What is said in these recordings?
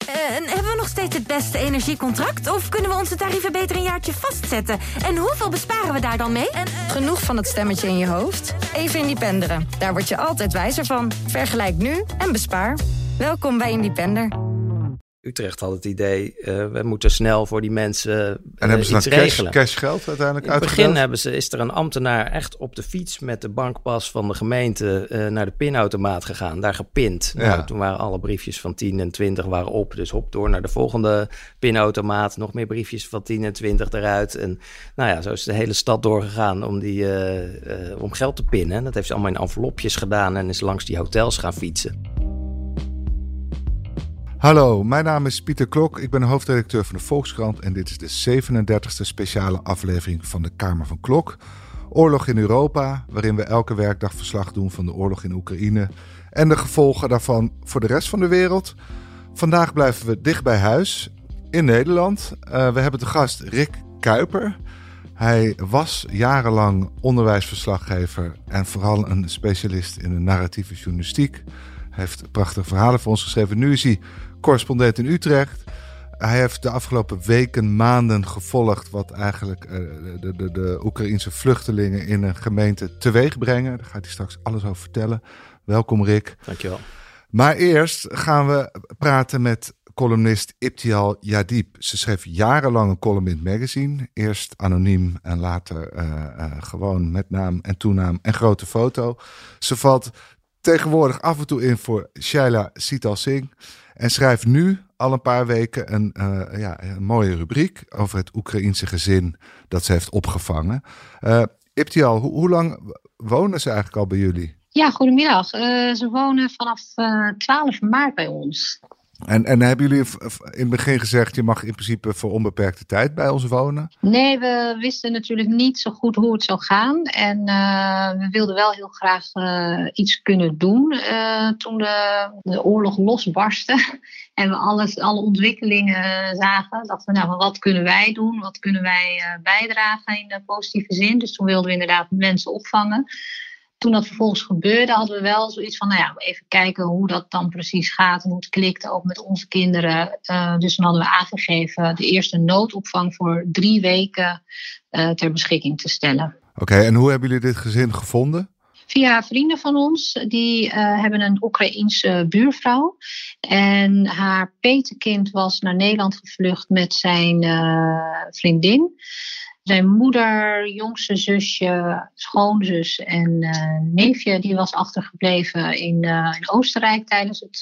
En hebben we nog steeds het beste energiecontract? Of kunnen we onze tarieven beter een jaartje vastzetten? En hoeveel besparen we daar dan mee? Genoeg van het stemmetje in je hoofd? Even Independeren. Daar word je altijd wijzer van. Vergelijk nu en bespaar. Welkom bij Independer. Utrecht had het idee, we moeten snel voor die mensen en hebben ze iets dan regelen. Cashgeld uiteindelijk uitgedeeld? In het begin is er een ambtenaar echt op de fiets met de bankpas van de gemeente naar de pinautomaat gegaan. Daar gepind. Ja. Nou, toen waren alle briefjes van 10 en 20 waren op. Dus hop door naar de volgende pinautomaat. Nog meer briefjes van 10 en 20 eruit. En nou ja, zo is de hele stad doorgegaan om geld te pinnen. Dat heeft ze allemaal in envelopjes gedaan en is langs die hotels gaan fietsen. Hallo, mijn naam is Pieter Klok. Ik ben hoofdredacteur van de Volkskrant en dit is de 37e speciale aflevering van de Kamer van Klok. Oorlog in Europa, waarin we elke werkdag verslag doen van de oorlog in Oekraïne en de gevolgen daarvan voor de rest van de wereld. Vandaag blijven we dicht bij huis in Nederland. We hebben te gast Rick Kuiper. Hij was jarenlang onderwijsverslaggever en vooral een specialist in de narratieve journalistiek. Hij heeft prachtige verhalen voor ons geschreven. Nu is hij correspondent in Utrecht. Hij heeft de afgelopen weken, maanden gevolgd wat eigenlijk de Oekraïense vluchtelingen in een gemeente teweeg brengen. Daar gaat hij straks alles over vertellen. Welkom Rick. Dankjewel. Maar eerst gaan we praten met columnist Ibtial Yadib. Ze schreef jarenlang een column in het magazine. Eerst anoniem en later gewoon met naam en toenaam en grote foto. Ze valt tegenwoordig af en toe in voor Shaila Sital Singh en schrijft nu al een paar weken een mooie rubriek over het Oekraïense gezin dat ze heeft opgevangen. Ibtial, hoe lang wonen ze eigenlijk al bij jullie? Ja, goedemiddag. Ze wonen vanaf 12 maart bij ons. En hebben jullie in het begin gezegd, je mag in principe voor onbeperkte tijd bij ons wonen? Nee, we wisten natuurlijk niet zo goed hoe het zou gaan. En we wilden wel heel graag iets kunnen doen toen de oorlog losbarstte. En we alle ontwikkelingen zagen. Dachten we, wat kunnen wij doen? Wat kunnen wij bijdragen in de positieve zin? Dus toen wilden we inderdaad mensen opvangen. Toen dat vervolgens gebeurde, hadden we wel zoiets van, even kijken hoe dat dan precies gaat en hoe het klikt, ook met onze kinderen. Dus toen hadden we aangegeven de eerste noodopvang voor 3 weken ter beschikking te stellen. Oké, en hoe hebben jullie dit gezin gevonden? Via vrienden van ons, die hebben een Oekraïense buurvrouw. En haar petekind was naar Nederland gevlucht met zijn vriendin. Zijn moeder, jongste zusje, schoonzus en neefje, die was achtergebleven in Oostenrijk tijdens het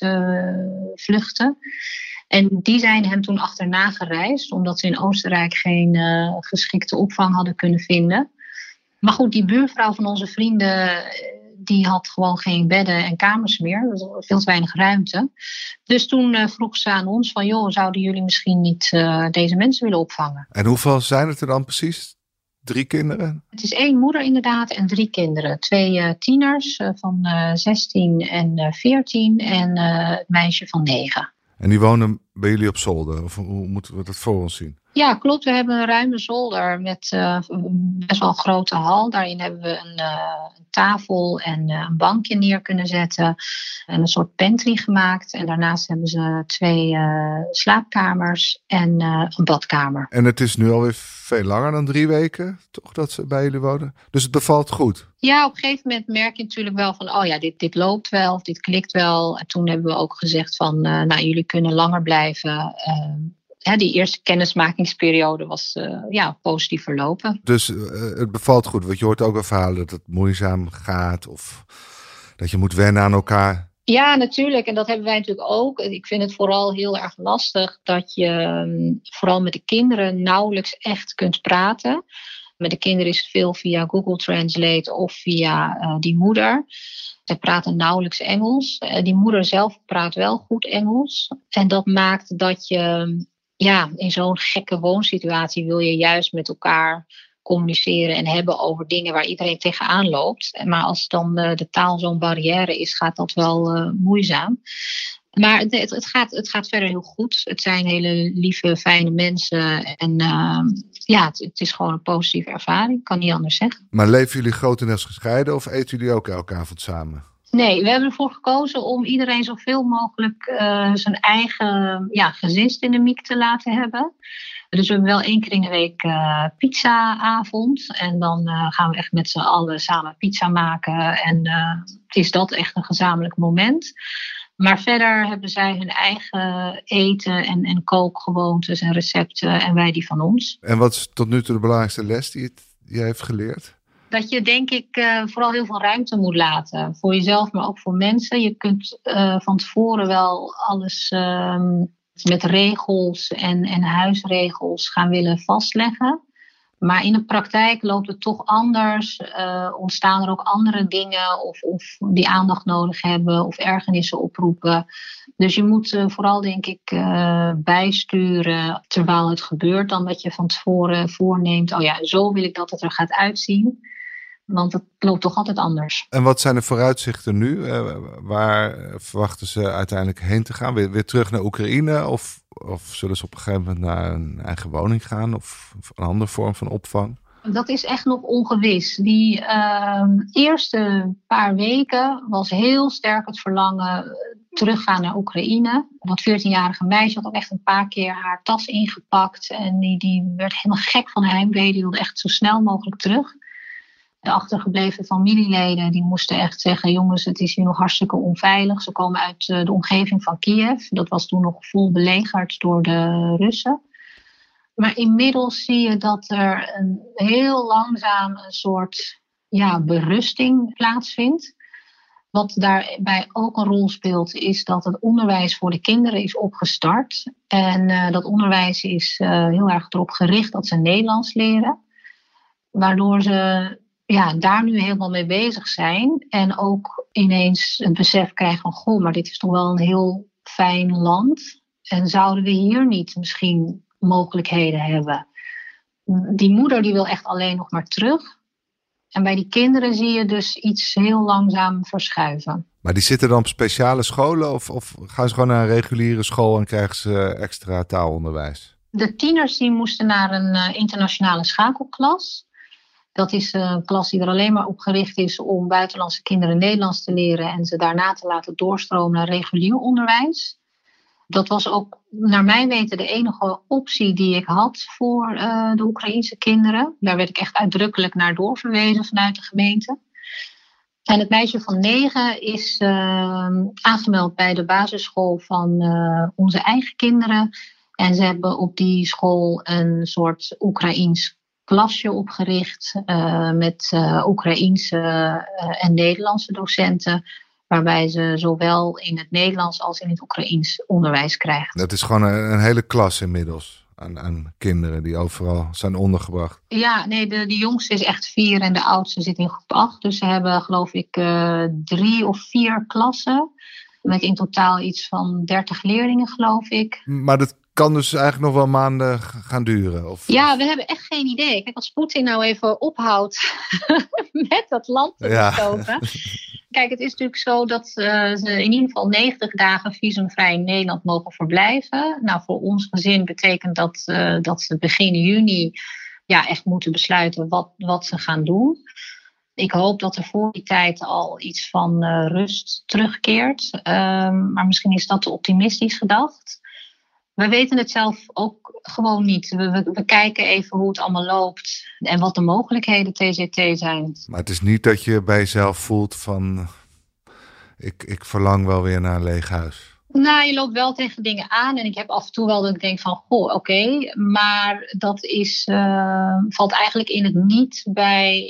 vluchten. En die zijn hem toen achterna gereisd, omdat ze in Oostenrijk geen geschikte opvang hadden kunnen vinden. Maar goed, die buurvrouw van onze vrienden, die had gewoon geen bedden en kamers meer. Er was veel te weinig ruimte. Dus toen vroeg ze aan ons van, zouden jullie misschien niet deze mensen willen opvangen? En hoeveel zijn het er dan precies? 3 kinderen? Het is 1 moeder inderdaad en 3 kinderen. 2 tieners van 16 en 14 en het meisje van 9. En die wonen bij jullie op zolder? Of hoe moeten we dat voor ons zien? Ja, klopt. We hebben een ruime zolder met best wel een grote hal. Daarin hebben we een tafel en een bankje neer kunnen zetten. En een soort pantry gemaakt. En daarnaast hebben ze 2 slaapkamers en een badkamer. En het is nu alweer veel langer dan 3 weken, toch, dat ze bij jullie wonen? Dus het bevalt goed? Ja, op een gegeven moment merk je natuurlijk wel van, dit loopt wel of dit klikt wel. En toen hebben we ook gezegd van, jullie kunnen langer blijven. Die eerste kennismakingsperiode was positief verlopen. Dus het bevalt goed, want je hoort ook wel verhalen dat het moeizaam gaat of dat je moet wennen aan elkaar. Ja, natuurlijk. En dat hebben wij natuurlijk ook. Ik vind het vooral heel erg lastig dat je vooral met de kinderen nauwelijks echt kunt praten. Met de kinderen is het veel via Google Translate of via die moeder. Zij praten nauwelijks Engels. Die moeder zelf praat wel goed Engels. En dat maakt dat je in zo'n gekke woonsituatie wil je juist met elkaar communiceren en hebben over dingen waar iedereen tegenaan loopt. Maar als dan de taal zo'n barrière is, gaat dat wel moeizaam. Maar het gaat verder heel goed. Het zijn hele lieve, fijne mensen. En het is gewoon een positieve ervaring. Ik kan niet anders zeggen. Maar leven jullie grotendeels gescheiden of eten jullie ook elke avond samen? Nee, we hebben ervoor gekozen om iedereen zoveel mogelijk zijn eigen gezinsdynamiek te laten hebben. Dus we hebben wel 1 keer in de week pizzaavond. En dan gaan we echt met z'n allen samen pizza maken. En is dat echt een gezamenlijk moment. Maar verder hebben zij hun eigen eten en kookgewoontes en recepten. En wij die van ons. En wat is tot nu toe de belangrijkste les die jij heeft geleerd? Dat je denk ik vooral heel veel ruimte moet laten. Voor jezelf, maar ook voor mensen. Je kunt van tevoren wel alles met regels en huisregels gaan willen vastleggen. Maar in de praktijk loopt het toch anders. Ontstaan er ook andere dingen of die aandacht nodig hebben of ergernissen oproepen. Dus je moet vooral denk ik bijsturen terwijl het gebeurt. Dan dat je van tevoren voorneemt, zo wil ik dat het er gaat uitzien. Want het loopt toch altijd anders. En wat zijn de vooruitzichten nu? Waar verwachten ze uiteindelijk heen te gaan? Weer terug naar Oekraïne? Of zullen ze op een gegeven moment naar een eigen woning gaan? Of een andere vorm van opvang? Dat is echt nog ongewis. Die eerste paar weken was heel sterk het verlangen teruggaan naar Oekraïne. Dat 14-jarige meisje had ook echt een paar keer haar tas ingepakt. En die werd helemaal gek van heimwee. Die wilde echt zo snel mogelijk terug. De achtergebleven familieleden die moesten echt zeggen, jongens, het is hier nog hartstikke onveilig. Ze komen uit de omgeving van Kiev. Dat was toen nog vol belegerd door de Russen. Maar inmiddels zie je dat er heel langzaam een soort berusting plaatsvindt. Wat daarbij ook een rol speelt, is dat het onderwijs voor de kinderen is opgestart. En dat onderwijs is heel erg erop gericht dat ze Nederlands leren. Waardoor ze daar nu helemaal mee bezig zijn. En ook ineens het besef krijgen van, maar dit is toch wel een heel fijn land. En zouden we hier niet misschien mogelijkheden hebben? Die moeder die wil echt alleen nog maar terug. En bij die kinderen zie je dus iets heel langzaam verschuiven. Maar die zitten dan op speciale scholen of gaan ze gewoon naar een reguliere school en krijgen ze extra taalonderwijs? De tieners die moesten naar een internationale schakelklas. Dat is een klas die er alleen maar op gericht is om buitenlandse kinderen Nederlands te leren en ze daarna te laten doorstromen naar regulier onderwijs. Dat was ook naar mijn weten de enige optie die ik had voor de Oekraïense kinderen. Daar werd ik echt uitdrukkelijk naar doorverwezen vanuit de gemeente. En het meisje van 9 is aangemeld bij de basisschool van onze eigen kinderen. En ze hebben op die school een soort Oekraïens klasje opgericht met Oekraïense en Nederlandse docenten. Waarbij ze zowel in het Nederlands als in het Oekraïens onderwijs krijgen. Dat is gewoon een hele klas inmiddels aan kinderen die overal zijn ondergebracht. Ja, nee, de jongste is echt 4 en de oudste zit in groep 8. Dus ze hebben geloof ik 3 of 4 klassen. Met in totaal iets van 30 leerlingen geloof ik. Maar dat kan dus eigenlijk nog wel maanden gaan duren? Of? Ja, we hebben echt geen idee. Kijk, als Poetin nou even ophoudt met dat land te bestoven. Kijk, het is natuurlijk zo dat ze in ieder geval 90 dagen visumvrij in Nederland mogen verblijven. Nou, voor ons gezin betekent dat ze begin juni echt moeten besluiten wat ze gaan doen. Ik hoop dat er voor die tijd al iets van rust terugkeert. Maar misschien is dat te optimistisch gedacht. We weten het zelf ook gewoon niet. We kijken even hoe het allemaal loopt en wat de mogelijkheden TZT zijn. Maar het is niet dat je bij jezelf voelt van, ik verlang wel weer naar een leeg huis. Nou, je loopt wel tegen dingen aan en ik heb af en toe wel dat ik denk van, oké, maar dat valt eigenlijk in het niet bij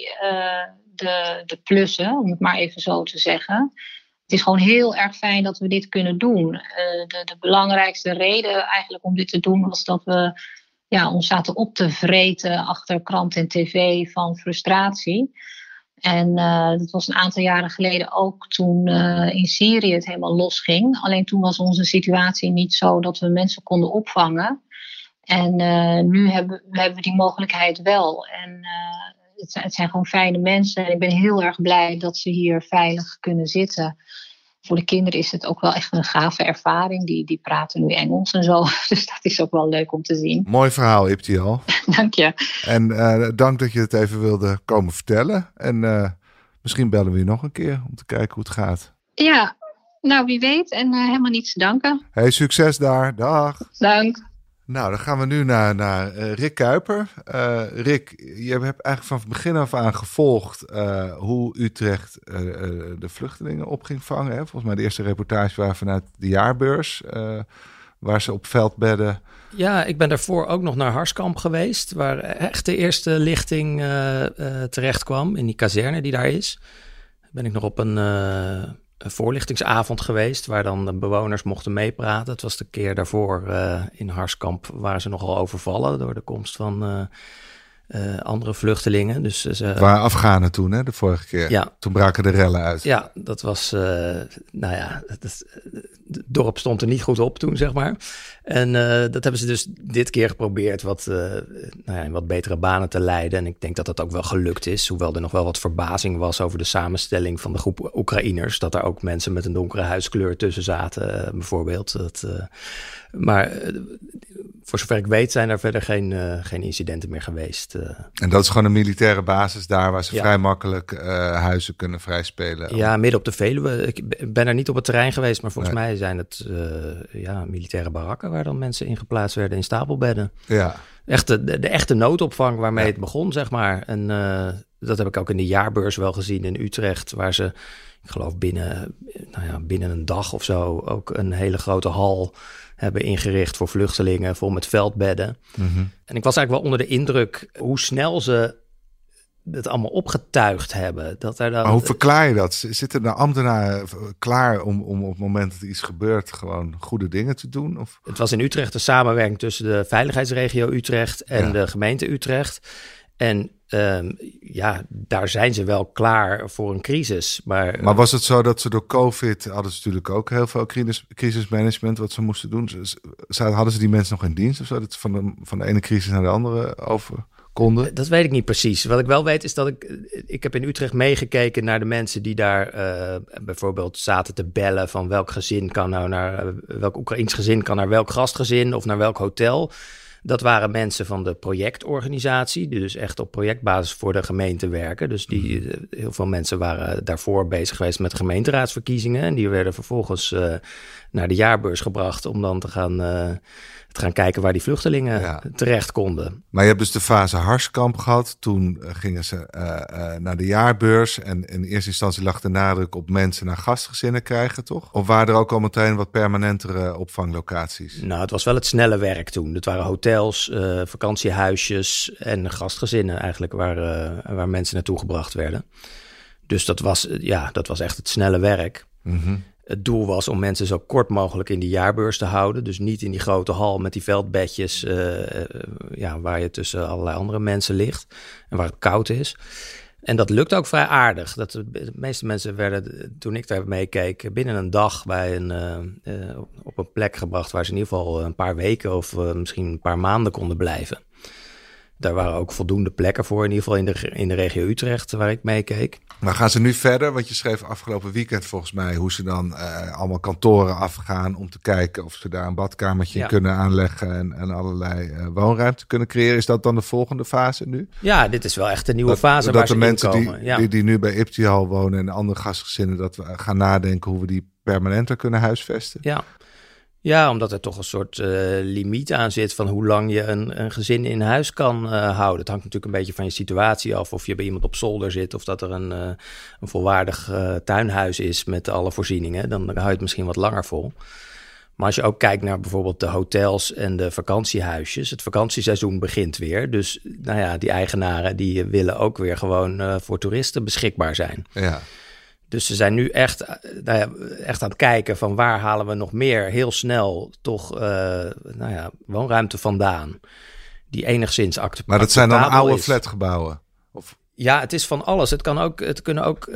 de plussen, om het maar even zo te zeggen. Het is gewoon heel erg fijn dat we dit kunnen doen. De belangrijkste reden eigenlijk om dit te doen was dat we ons zaten op te vreten achter krant en tv van frustratie. En dat was een aantal jaren geleden ook toen in Syrië het helemaal losging. Alleen toen was onze situatie niet zo dat we mensen konden opvangen. En nu hebben we die mogelijkheid wel. En het zijn gewoon fijne mensen. En ik ben heel erg blij dat ze hier veilig kunnen zitten. Voor de kinderen is het ook wel echt een gave ervaring. Die praten nu Engels en zo. Dus dat is ook wel leuk om te zien. Mooi verhaal, Ibtial. Dank je. En dank dat je het even wilde komen vertellen. En Misschien bellen we je nog een keer om te kijken hoe het gaat. Ja, nou wie weet en helemaal niets te danken. Hey, succes daar. Dag. Dank. Nou, dan gaan we nu naar Rick Kuiper. Rick, je hebt eigenlijk van het begin af aan gevolgd hoe Utrecht de vluchtelingen op ging vangen. Hè? Volgens mij de eerste reportage waren vanuit de jaarbeurs, waar ze op veldbedden. Ja, ik ben daarvoor ook nog naar Harskamp geweest, waar echt de eerste lichting terecht kwam in die kazerne die daar is. Ben ik nog op een voorlichtingsavond geweest, waar dan de bewoners mochten meepraten. Het was de keer daarvoor in Harskamp waren ze nogal overvallen door de komst van andere vluchtelingen. Dus Waar Afghanen toen, hè, de vorige keer. Ja. Toen braken de rellen uit. Ja, dat was, het dorp stond er niet goed op toen, zeg maar. En dat hebben ze dus dit keer geprobeerd in wat betere banen te leiden. En ik denk dat dat ook wel gelukt is. Hoewel er nog wel wat verbazing was over de samenstelling van de groep Oekraïners. Dat er ook mensen met een donkere huidskleur tussen zaten, bijvoorbeeld. Maar voor zover ik weet zijn er verder geen incidenten meer geweest. En dat is gewoon een militaire basis daar waar ze vrij makkelijk huizen kunnen vrijspelen. Ja, midden op de Veluwe. Ik ben er niet op het terrein geweest, maar volgens mij zijn het militaire barakken waar dan mensen in geplaatst werden in stapelbedden. Ja. Echt de echte noodopvang waarmee het begon, zeg maar. En dat heb ik ook in de jaarbeurs wel gezien in Utrecht, waar ze, ik geloof binnen een dag of zo ook een hele grote hal hebben ingericht voor vluchtelingen, vol met veldbedden. Mm-hmm. En ik was eigenlijk wel onder de indruk hoe snel ze het allemaal opgetuigd hebben. Maar hoe verklaar je dat? Zitten de ambtenaren klaar om op het moment dat er iets gebeurt gewoon goede dingen te doen? Of? Het was in Utrecht een samenwerking tussen de veiligheidsregio Utrecht en de gemeente Utrecht. En daar zijn ze wel klaar voor een crisis. Maar was het zo dat ze door COVID hadden ze natuurlijk ook heel veel crisismanagement wat ze moesten doen? Hadden ze die mensen nog in dienst of zo? Dat ze van de ene crisis naar de andere over konden? Dat weet ik niet precies. Wat ik wel weet is dat ik heb in Utrecht meegekeken naar de mensen die daar bijvoorbeeld zaten te bellen van welk gezin kan nou naar welk Oekraïens gezin kan naar welk gastgezin of naar welk hotel. Dat waren mensen van de projectorganisatie, die dus echt op projectbasis voor de gemeente werken. Dus heel veel mensen waren daarvoor bezig geweest met gemeenteraadsverkiezingen. En die werden vervolgens naar de jaarbeurs gebracht om dan te gaan kijken waar die vluchtelingen terecht konden. Maar je hebt dus de fase Harskamp gehad. Toen gingen ze naar de jaarbeurs. En in eerste instantie lag de nadruk op mensen naar gastgezinnen krijgen, toch? Of waren er ook al meteen wat permanentere opvanglocaties? Nou, het was wel het snelle werk toen. Het waren hotels, vakantiehuisjes en gastgezinnen eigenlijk waar mensen naartoe gebracht werden. Dus dat was echt het snelle werk. Mm-hmm. Het doel was om mensen zo kort mogelijk in die jaarbeurs te houden. Dus niet in die grote hal met die veldbedjes waar je tussen allerlei andere mensen ligt en waar het koud is. En dat lukt ook vrij aardig. De meeste mensen werden, toen ik daar meekeek, binnen een dag op een plek gebracht waar ze in ieder geval een paar weken of misschien een paar maanden konden blijven. Daar waren ook voldoende plekken voor, in ieder geval in de regio Utrecht, waar ik meekeek. Maar gaan ze nu verder? Want je schreef afgelopen weekend volgens mij hoe ze dan allemaal kantoren afgaan om te kijken of ze daar een badkamertje kunnen aanleggen en allerlei woonruimte kunnen creëren. Is dat dan de volgende fase nu? Ja, dit is wel echt een nieuwe fase waar ze in komen. Dat de mensen die nu bij Iptihal wonen en andere gastgezinnen, dat we gaan nadenken hoe we die permanenter kunnen huisvesten? Ja, omdat er toch een soort limiet aan zit van hoe lang je een gezin in huis kan houden. Het hangt natuurlijk een beetje van je situatie af. Of je bij iemand op zolder zit of dat er een volwaardig tuinhuis is met alle voorzieningen. Dan hou je het misschien wat langer vol. Maar als je ook kijkt naar bijvoorbeeld de hotels en de vakantiehuisjes. Het vakantieseizoen begint weer. Dus die eigenaren die willen ook weer gewoon voor toeristen beschikbaar zijn. Ja. Dus ze zijn nu echt aan het kijken van waar halen we nog meer heel snel toch woonruimte vandaan. Die enigszins acceptabel is. Maar dat zijn dan oude flatgebouwen? Of? Ja, het is van alles. Het kunnen ook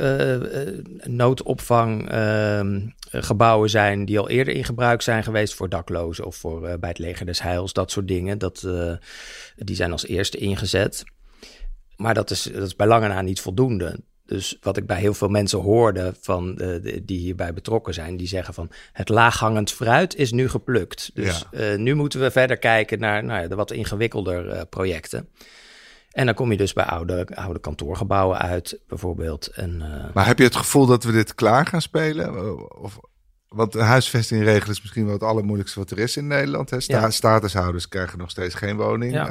noodopvanggebouwen zijn die al eerder in gebruik zijn geweest voor daklozen of voor bij het leger des Heils, dat soort dingen. Die zijn als eerste ingezet. Maar dat is bij lange na niet voldoende. Dus wat ik bij heel veel mensen hoorde die hierbij betrokken zijn, die zeggen van het laaghangend fruit is nu geplukt. Dus nu moeten we verder kijken naar de wat ingewikkelder projecten. En dan kom je dus bij oude kantoorgebouwen uit, bijvoorbeeld. Maar heb je het gevoel dat we dit klaar gaan spelen? Want de huisvestingregel is misschien wel het allermoeilijkste wat er is in Nederland. Hè? Statushouders krijgen nog steeds geen woning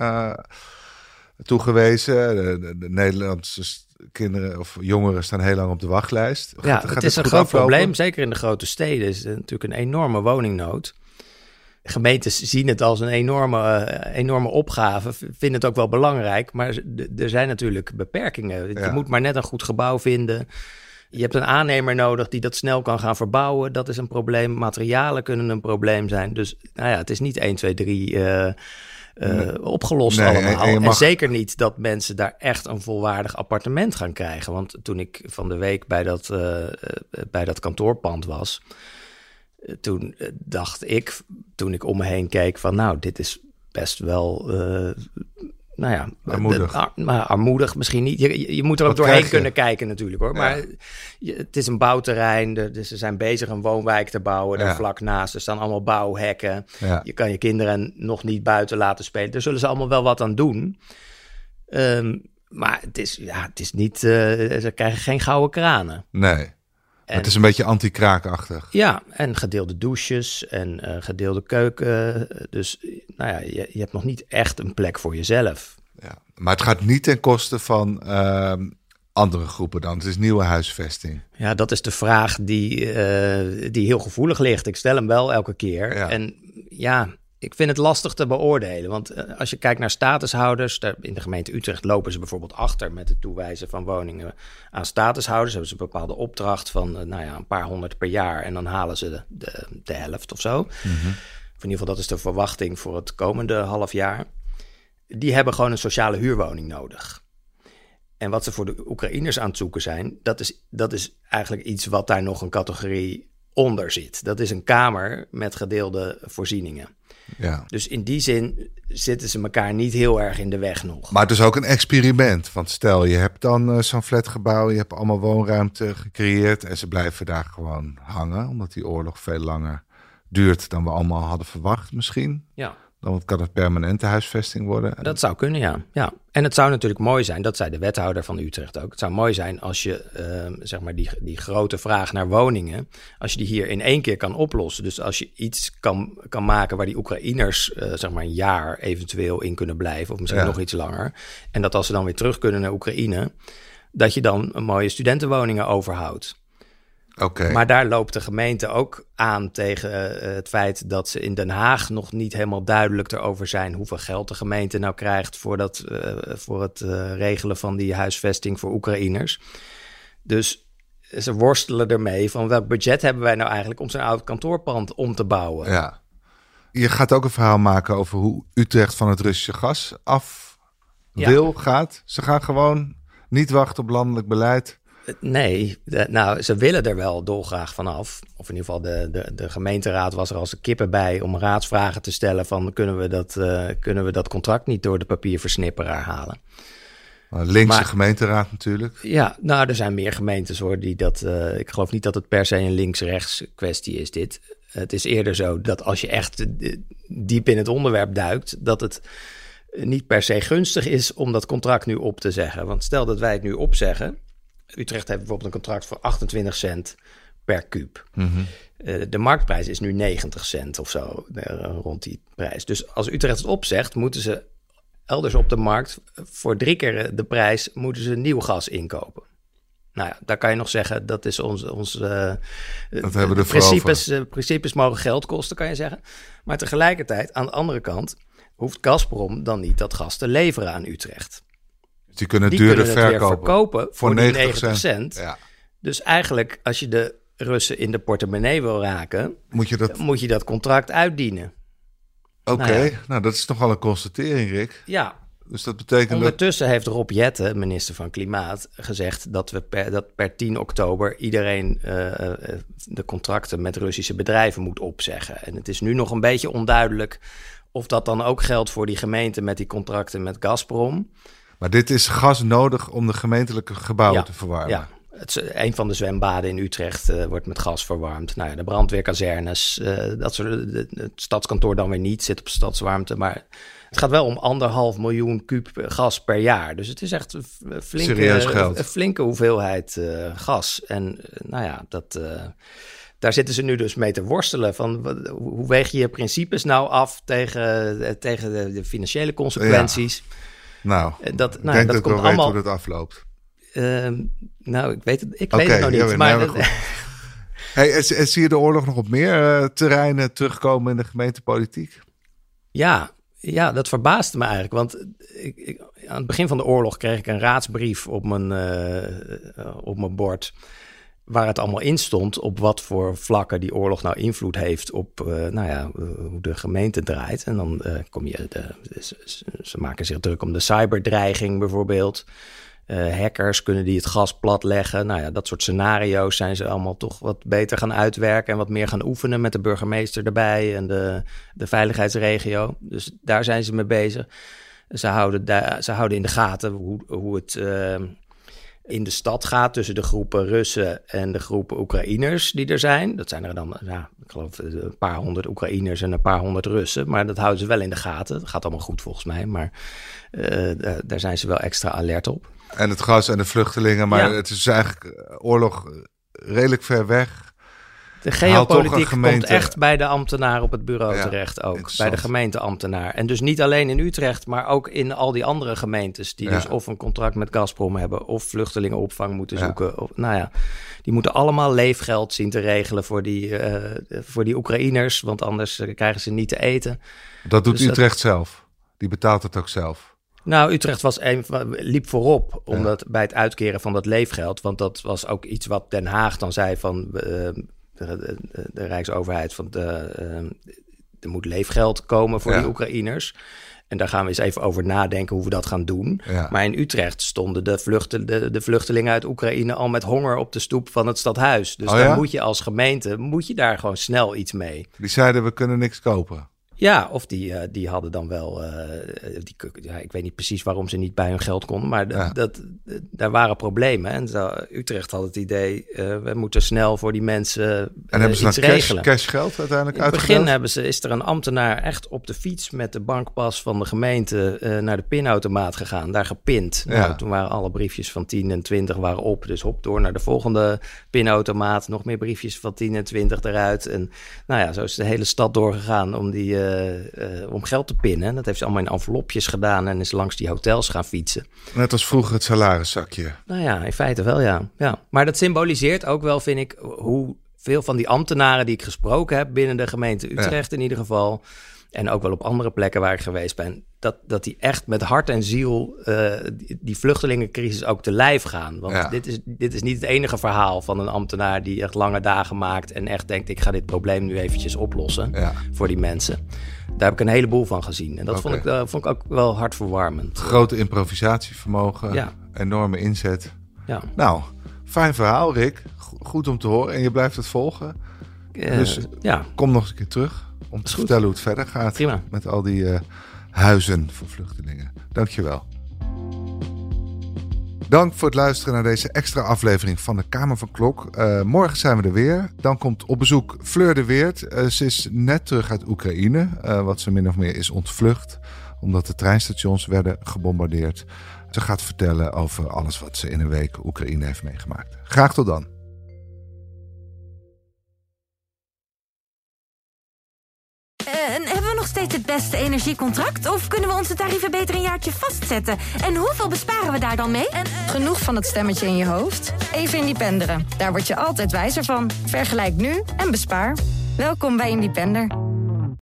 toegewezen. De Nederlandse kinderen of jongeren staan heel lang op de wachtlijst. Het is een groot probleem, zeker in de grote steden. Is natuurlijk een enorme woningnood. Gemeentes zien het als een enorme opgave, vinden het ook wel belangrijk, maar er zijn natuurlijk beperkingen. Ja. Je moet maar net een goed gebouw vinden. Je hebt een aannemer nodig die dat snel kan gaan verbouwen. Dat is een probleem. Materialen kunnen een probleem zijn. Dus het is niet 1, 2, 3 opgelost allemaal. En zeker niet dat mensen daar echt een volwaardig appartement gaan krijgen. Want toen ik van de week bij dat kantoorpand was, toen dacht ik, toen ik om me heen keek van dit is best wel armoedig. Armoedig misschien niet. Je moet er ook doorheen kunnen kijken natuurlijk hoor. Maar het is een bouwterrein. Dus ze zijn bezig een woonwijk te bouwen. Daar vlak naast. Er staan allemaal bouwhekken. Ja. Je kan je kinderen nog niet buiten laten spelen. Daar zullen ze allemaal wel wat aan doen. Maar het is niet... ze krijgen geen gouden kranen. Nee. Het is een beetje anti-kraakachtig. Ja, en gedeelde douches en gedeelde keuken. Dus je hebt nog niet echt een plek voor jezelf. Ja, maar het gaat niet ten koste van andere groepen dan. Het is nieuwe huisvesting. Ja, dat is de vraag die heel gevoelig ligt. Ik stel hem wel elke keer. Ja. En ik vind het lastig te beoordelen. Want als je kijkt naar statushouders, in de gemeente Utrecht lopen ze bijvoorbeeld achter met het toewijzen van woningen aan statushouders. Hebben ze een bepaalde opdracht van een paar honderd per jaar en dan halen ze de helft of zo. Mm-hmm. Of in ieder geval dat is de verwachting voor het komende half jaar. Die hebben gewoon een sociale huurwoning nodig. En wat ze voor de Oekraïners aan het zoeken zijn, dat is eigenlijk iets wat daar nog een categorie onder zit. Dat is een kamer met gedeelde voorzieningen. Ja. Dus in die zin zitten ze elkaar niet heel erg in de weg nog. Maar het is ook een experiment. Want stel, je hebt dan zo'n flatgebouw, je hebt allemaal woonruimte gecreëerd en ze blijven daar gewoon hangen, omdat die oorlog veel langer duurt dan we allemaal hadden verwacht misschien. Ja. Dan kan het permanente huisvesting worden. Dat zou kunnen, ja. En het zou natuurlijk mooi zijn, dat zei de wethouder van Utrecht ook. Het zou mooi zijn als je die grote vraag naar woningen, als je die hier in één keer kan oplossen. Dus als je iets kan maken waar die Oekraïners een jaar eventueel in kunnen blijven, of misschien nog iets langer. En dat als ze dan weer terug kunnen naar Oekraïne, dat je dan mooie studentenwoningen overhoudt. Okay. Maar daar loopt de gemeente ook aan tegen het feit dat ze in Den Haag nog niet helemaal duidelijk erover zijn hoeveel geld de gemeente nou krijgt voor het regelen van die huisvesting voor Oekraïners. Dus ze worstelen ermee van welk budget hebben wij nou eigenlijk om zo'n oud kantoorpand om te bouwen. Ja. Je gaat ook een verhaal maken over hoe Utrecht van het Russische gas gaat. Ze gaan gewoon niet wachten op landelijk beleid. Nee, ze willen er wel dolgraag vanaf. Of in ieder geval de gemeenteraad was er als de kippen bij om raadsvragen te stellen van kunnen we dat contract niet door de papierversnipperaar halen. Linkse gemeenteraad natuurlijk. Ja, er zijn meer gemeentes hoor die dat... ik geloof niet dat het per se een links-rechts kwestie is dit. Het is eerder zo dat als je echt diep in het onderwerp duikt, dat het niet per se gunstig is om dat contract nu op te zeggen. Want stel dat wij het nu opzeggen. Utrecht heeft bijvoorbeeld een contract voor 28 cent per kuub. Mm-hmm. De marktprijs is nu 90 cent of zo, rond die prijs. Dus als Utrecht het opzegt, moeten ze elders op de markt voor 3 keer de prijs moeten ze nieuw gas inkopen. Nou ja, daar kan je nog zeggen, dat is ons dat hebben we principes mogen geld kosten, kan je zeggen. Maar tegelijkertijd, aan de andere kant, hoeft Gazprom dan niet dat gas te leveren aan Utrecht. Die kunnen het duurder verkopen voor 90 cent. Ja. Dus eigenlijk, als je de Russen in de portemonnee wil raken, moet je dat contract uitdienen. Oké, dat is toch wel een constatering, Rick. Ja. Dus dat betekent ondertussen heeft Rob Jetten, minister van Klimaat, gezegd dat per 10 oktober iedereen de contracten met Russische bedrijven moet opzeggen. En het is nu nog een beetje onduidelijk of dat dan ook geldt voor die gemeente met die contracten met Gazprom. Maar dit is gas nodig om de gemeentelijke gebouwen te verwarmen. Ja, Een van de zwembaden in Utrecht wordt met gas verwarmd. Nou ja, de brandweerkazernes, dat soort, het stadskantoor dan weer niet, zit op stadswarmte. Maar het gaat wel om 1,5 miljoen kuub gas per jaar. Dus het is echt een flinke hoeveelheid gas. En nou ja, daar zitten ze nu dus mee te worstelen. Van, hoe weeg je principes nou af tegen de financiële consequenties? Ja. Nou, dat ik denk dat ik wel allemaal weet hoe dat afloopt. Ik weet het nog niet. Maar hey, zie je de oorlog nog op meer terreinen terugkomen in de gemeentepolitiek? Ja, dat verbaasde me eigenlijk. Want aan het begin van de oorlog kreeg ik een raadsbrief op mijn bord, waar het allemaal in stond op wat voor vlakken die oorlog nou invloed heeft op hoe de gemeente draait. En dan ze maken zich druk om de cyberdreiging bijvoorbeeld. Hackers kunnen die het gas platleggen. Nou ja, dat soort scenario's zijn ze allemaal toch wat beter gaan uitwerken en wat meer gaan oefenen met de burgemeester erbij en de veiligheidsregio. Dus daar zijn ze mee bezig. Ze houden in de gaten hoe het in de stad gaat tussen de groepen Russen en de groepen Oekraïners die er zijn. Dat zijn er dan, ik geloof een paar honderd Oekraïners en een paar honderd Russen. Maar dat houden ze wel in de gaten. Dat gaat allemaal goed volgens mij, maar daar zijn ze wel extra alert op. En het gas en de vluchtelingen, maar het is eigenlijk oorlog redelijk ver weg. De geopolitiek komt echt bij de ambtenaar op het bureau terecht ook. Bij de gemeenteambtenaar. En dus niet alleen in Utrecht, maar ook in al die andere gemeentes die dus of een contract met Gazprom hebben of vluchtelingenopvang moeten zoeken. Of, die moeten allemaal leefgeld zien te regelen voor die Oekraïners, want anders krijgen ze niet te eten. Dat doet dus Utrecht zelf? Die betaalt het ook zelf? Nou, Utrecht liep voorop bij het uitkeren van dat leefgeld. Want dat was ook iets wat Den Haag dan zei van de Rijksoverheid. Van er moet leefgeld komen voor die Oekraïners. En daar gaan we eens even over nadenken hoe we dat gaan doen. Ja. Maar in Utrecht stonden de vluchtelingen uit Oekraïne al met honger op de stoep van het stadhuis. Dus dan moet je als gemeente daar gewoon snel iets mee. Die zeiden we kunnen niks kopen. Ja, of die hadden dan wel... ik weet niet precies waarom ze niet bij hun geld konden, maar daar waren problemen. En Utrecht had het idee, we moeten snel voor die mensen en hebben ze iets regelen. Cashgeld uiteindelijk uitgedeeld? In het begin is er een ambtenaar echt op de fiets met de bankpas van de gemeente naar de pinautomaat gegaan, daar gepind. Ja. Nou, toen waren alle briefjes van 10 en 20 waren op, dus hop door naar de volgende pinautomaat, nog meer briefjes van 10 en 20 eruit. En zo is de hele stad doorgegaan om geld te pinnen. Dat heeft ze allemaal in envelopjes gedaan en is langs die hotels gaan fietsen. Net als vroeger het salariszakje. Nou ja, in feite wel, ja. Maar dat symboliseert ook wel, vind ik, hoe veel van die ambtenaren die ik gesproken heb binnen de gemeente Utrecht in ieder geval, en ook wel op andere plekken waar ik geweest ben, dat die echt met hart en ziel die vluchtelingencrisis ook te lijf gaan. Want dit is niet het enige verhaal van een ambtenaar die echt lange dagen maakt en echt denkt, ik ga dit probleem nu eventjes oplossen voor die mensen. Daar heb ik een heleboel van gezien. En dat vond ik ook wel hartverwarmend. Grote improvisatievermogen, enorme inzet. Ja. Nou, fijn verhaal, Rick. Goed om te horen. En je blijft het volgen. Dus kom nog eens een keer terug om te vertellen hoe het verder gaat. Prima. Met al die huizen voor vluchtelingen. Dankjewel. Dank voor het luisteren naar deze extra aflevering van de Kamer van Klok. Morgen zijn we er weer. Dan komt op bezoek Fleur de Weert. Ze is net terug uit Oekraïne, wat ze min of meer is ontvlucht, omdat de treinstations werden gebombardeerd. Ze gaat vertellen over alles wat ze in een week Oekraïne heeft meegemaakt. Graag tot dan. En hebben we nog steeds het beste energiecontract? Of kunnen we onze tarieven beter een jaartje vastzetten? En hoeveel besparen we daar dan mee? Genoeg van het stemmetje in je hoofd? Even Independeren. Daar word je altijd wijzer van. Vergelijk nu en bespaar. Welkom bij Independer.